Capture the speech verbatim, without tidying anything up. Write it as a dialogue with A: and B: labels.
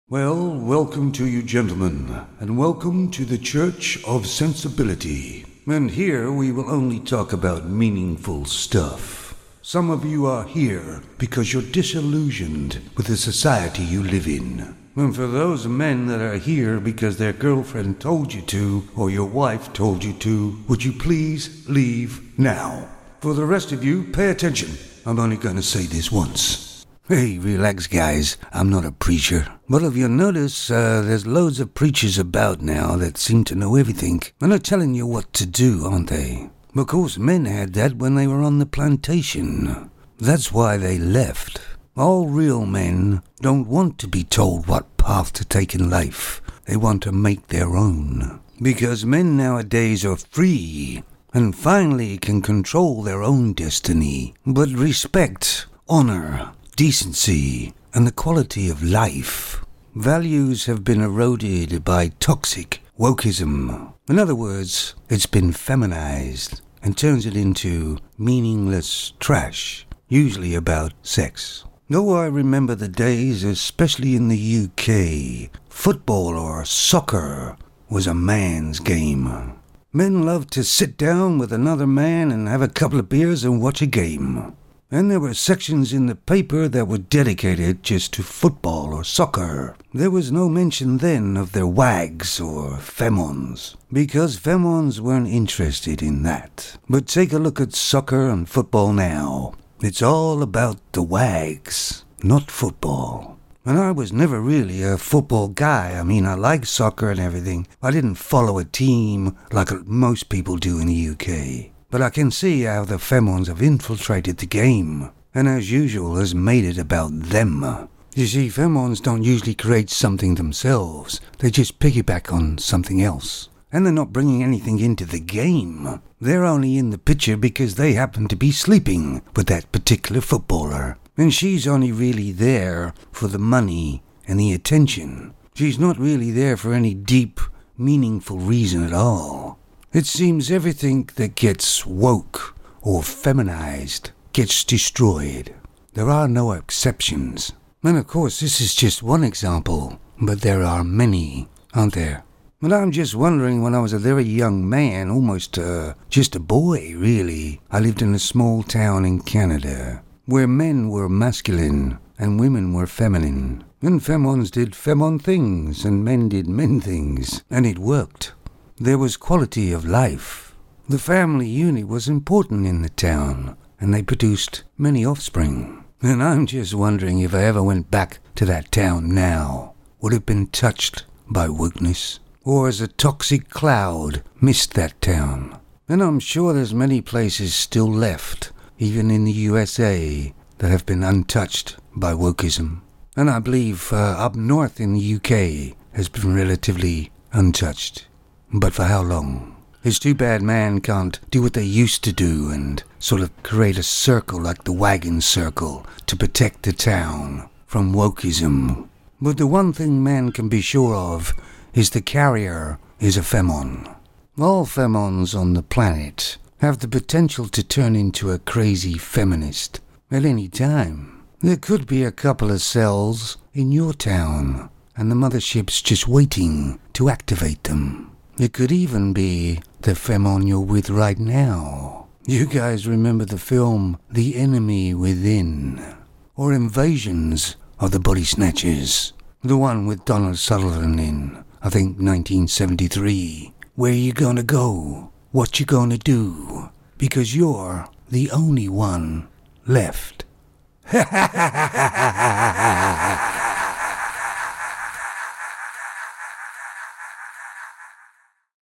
A: Well, welcome to you gentlemen, and welcome to the Church of Sensibility. And here we will only talk about meaningful stuff. Some of you are here because you're disillusioned with the society you live in. And for those men that are here because their girlfriend told you to, or your wife told you to, would you please leave now? For the rest of you, pay attention. I'm only going to say this once. Hey, relax guys, I'm not a preacher. But if you notice, uh, there's loads of preachers about now that seem to know everything, and are telling you what to do, aren't they? Of course, men had that when they were on the plantation. That's why they left. All real men don't want to be told what path to take in life. They want to make their own. Because men nowadays are free, and finally can control their own destiny. But respect, honor, decency, and the quality of life. Values have been eroded by toxic wokeism. In other words, it's been feminized and turns it into meaningless trash, usually about sex. Though I remember the days, especially in the U K, football or soccer was a man's game. Men loved to sit down with another man and have a couple of beers and watch a game. And there were sections in the paper that were dedicated just to football or soccer. There was no mention then of their wags or femons, because femons weren't interested in that. But take a look at soccer and football now. It's all about the wags, not football. And I was never really a football guy. I mean, I like soccer and everything. I didn't follow a team like most people do in the U K. But I can see how the femons have infiltrated the game, and as usual has made it about them. You see, femons don't usually create something themselves, they just piggyback on something else. And they're not bringing anything into the game. They're only in the picture because they happen to be sleeping with that particular footballer. And she's only really there for the money and the attention. She's not really there for any deep, meaningful reason at all. It seems everything that gets woke or feminized gets destroyed. There are no exceptions. And of course, this is just one example, but there are many, aren't there? And I'm just wondering, when I was a very young man, almost uh, just a boy, really, I lived in a small town in Canada, where men were masculine and women were feminine. And femons did femon things, and men did men things, and it worked. There was quality of life. The family unit was important in the town, and they produced many offspring. And I'm just wondering if I ever went back to that town now, would it have been touched by wokeness? Or has a toxic cloud missed that town? And I'm sure there's many places still left, even in the U S A, that have been untouched by wokeism. And I believe uh, up north in the U K has been relatively untouched. But for how long? It's too bad man can't do what they used to do and sort of create a circle like the wagon circle to protect the town from wokeism. But the one thing man can be sure of is the carrier is a femon. All femons on the planet have the potential to turn into a crazy feminist at any time. There could be a couple of cells in your town, and the mothership's just waiting to activate them. It could even be the femon you're with right now. You guys remember the film The Enemy Within? Or Invasions of the Body Snatchers? The one with Donald Sutherland in, I think, nineteen seventy-three. Where you gonna go? What you gonna do? Because you're the only one left. Ha ha ha ha ha ha ha!